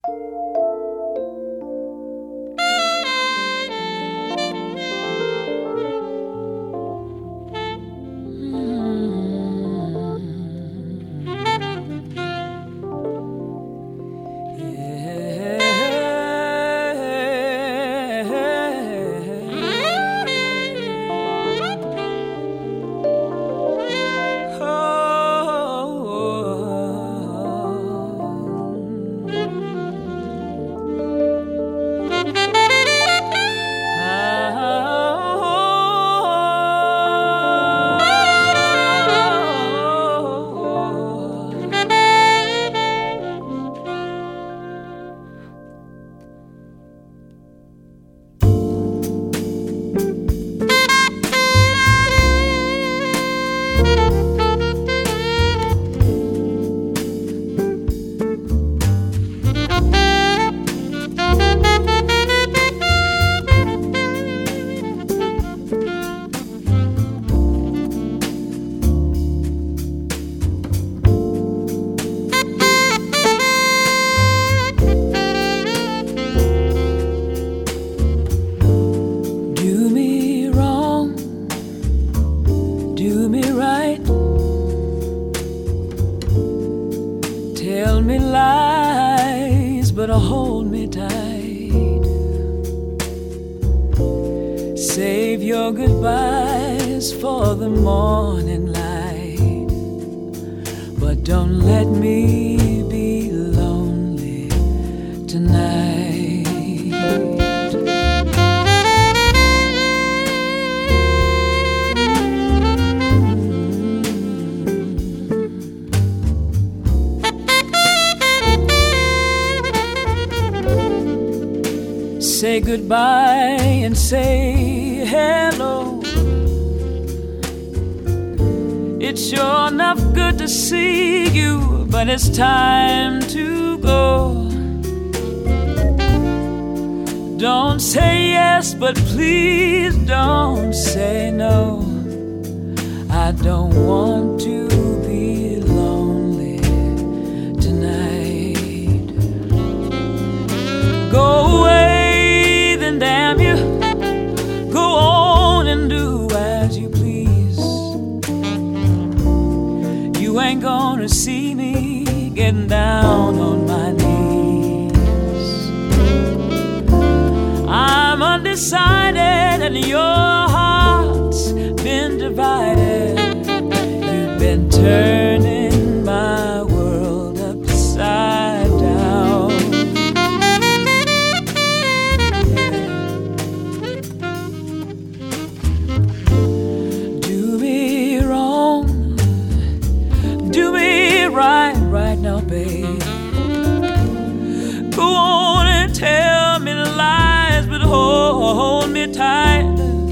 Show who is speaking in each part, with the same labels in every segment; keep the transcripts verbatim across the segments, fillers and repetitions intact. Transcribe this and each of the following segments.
Speaker 1: Say goodbye and say hello. It's sure enough good to see you, but it's time to go. Don't say yes, but please don't say no. I don't want to be lonely tonight. Go away, then damn you. Go on and do as you please. You ain't gonna see me getting down on my knees. I'm undecided and your heart's been divided. You've been turning my world upside down. Do me wrong, do me right, right now, babe. Go on and tell me lies, but hold me tight.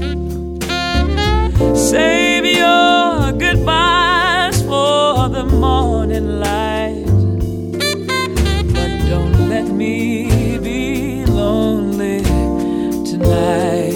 Speaker 1: Save your goodbyes for the morning light, but don't let me be lonely tonight.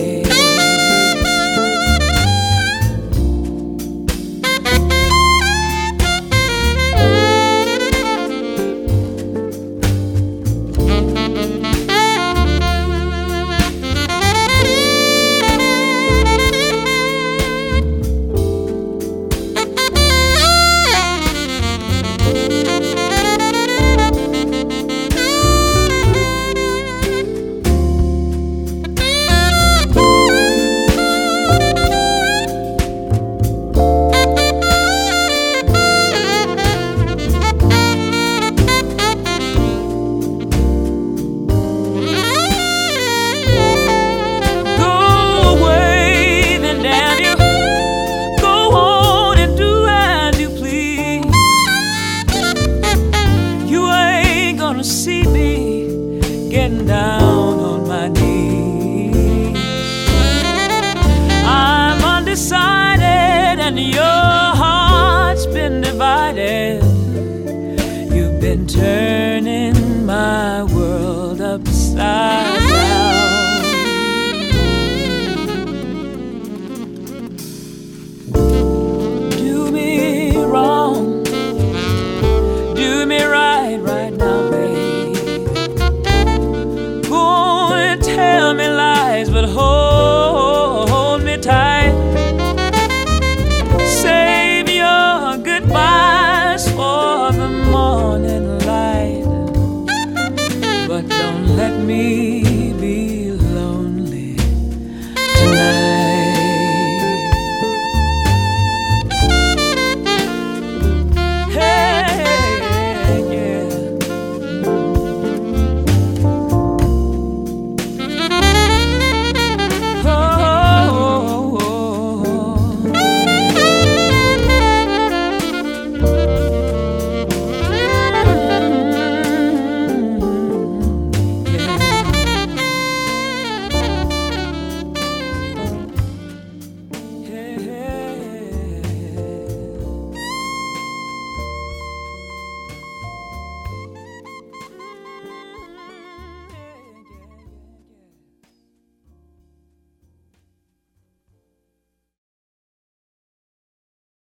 Speaker 1: Turning my world upside down. Do me wrong, do me right, right now, babe. me.